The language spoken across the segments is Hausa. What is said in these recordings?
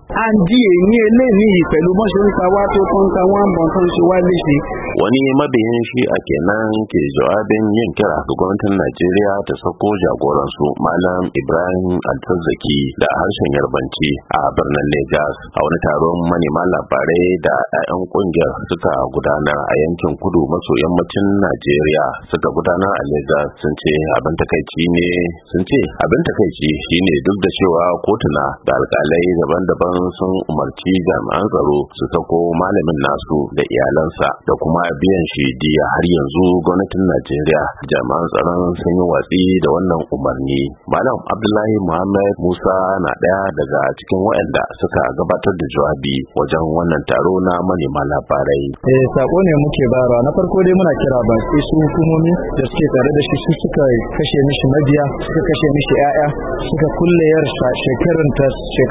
Àǹdí èyí eléyìí pẹ̀lú bọ́n ṣe ń pa wá tó kọ́ ń ka wọ́n bọ̀ tó ń ṣe wá léṣe. Wani mabiyin shi a kenan ke jawabin yin kira ga gwamnatin Najeriya ta sako jagoransu Malam Ibrahim Alzazzaki da harshen Yarbanci a birnin Lagos a wani taron manema labarai da 'ya'yan kungiyar suka gudanar a yankin kudu maso yammacin Najeriya suka gudanar a Lagos sun ce abin takaici shine duk da cewa kotuna da alkalai daban-daban sun umarci jami'an tsaro su sako malamin nasu da iyalansa da kuma biyan shi diya, har yanzu gwamnatin Najeriya jami'an tsaron sun yi watsi da wannan umarni. Malam Abdullahi Muhammad Musa na daya daga cikin waɗanda suka gabatar da jawabi wajen wannan taro na manema labarai. Sako ne muke bayarwa. Na farko dai muna kira baki su hukumomi da suke tare da shi su suka kashe mishi mabiya, suka kashe mishi 'ya'ya, suka kulle yarsa shekarunta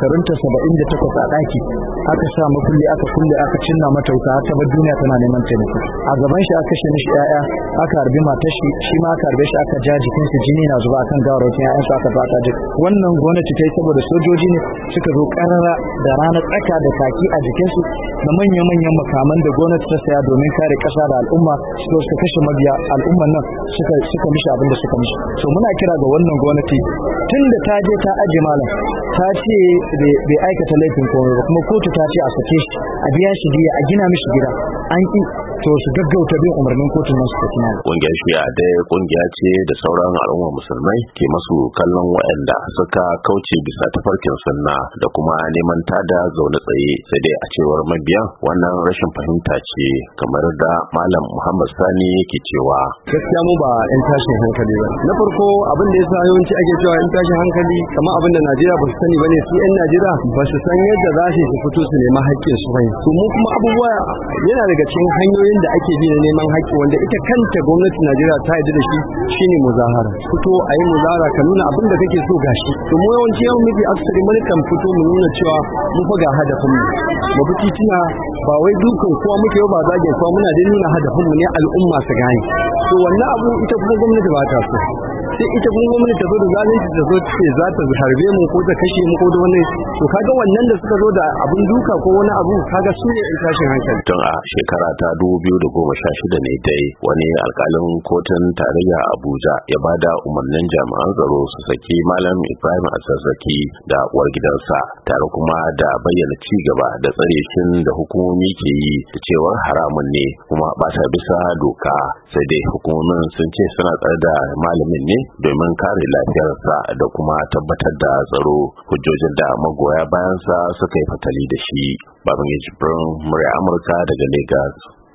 78 a ɗaki, aka sa makulli aka kulle aka cinna mata wuta har ta bar duniya tana neman taimako. A gaban shi aka kashe mishi 'ya'ya, aka harbi matar shi ma aka harbe shi, aka ja jikinsa jini na zuba akan gawarwakin 'ya'yansu aka fata duk. Wannan gwamnati ta yi saboda sojoji ne suka zo karara da ranar tsaka da kaki a jikinsu da manya-manyan makaman da gwamnati ta saya domin kare ƙasa da al'umma, suka kashe mabiya al'umman nan suka mishi abin da suka mishi. So muna kira ga wannan gwamnati tun da ta je ta aje malam ta ce bai aikata laifin komai ba, kuma kotu ta ce a sake shi a biya shi diya a gina mishi gida, an ki to su gaggauta bin umarnin kotun nan su saki malam. Kungiyar Shi'a dai kungiya ce da sauran al'ummar musulmai ke masu kallon waɗanda suka kauce bisa tafarkin sunna da kuma neman tada zaune tsaye, sai dai a cewar mabiyan wannan rashin fahimta ce, kamar da Malam Muhammad Sani yake cewa. Gaskiya mu ba 'yan tashin hankali ba. Na farko abin da yasa yawanci ake cewa 'yan tashin hankali kamar abin da Najeriya ba su sani bane, su 'yan Najeriya ba su san yadda za su fito su nemi haƙƙin su bane. To mu kuma abubuwa yana daga cikin hanyoyin da ake bi na neman haƙƙi wanda ita kanta gwamnatin Najeriya ta yarda da shi shine muzahara. Fito a yi muzahara ka nuna abin da kake so gashi. To mu yawanci yawan mafi aksari mun kan fito mu nuna cewa mu fa ga hadafin mu bi titina, ba wai dukan kowa muke ba zagin kowa, muna da nuna hadafin mu ne al'umma su gane. To wannan abu ita kuma gwamnati ba ta so, sai ita kuma gwamnati ta zo da zalunci ta zo ce za ta harbe mu ko ta kashe mu ko da wani, to kaga wannan da suka zo da abin duka ko wani abu kaga su ne in tashin hankali. Tun a shekara ta 2016 ne dai wani alkalin kotun tarayya Abuja ya bada umarnin jami'an tsaro su saki Malam Ibrahim Alzazzaki da uwar gidansa, tare kuma da bayyana ci gaba da tsare shin da hukumomi ke yi da cewar haramun ne kuma ba ta bisa doka, sai dai hukumomin sun ce suna tsare da malamin ne domin kare lafiyarsa da kuma tabbatar da tsaro, hujjojin da magoya bayansa suka yi fatali da shi. Babangida Jibrin, murya Amurka daga Lagos.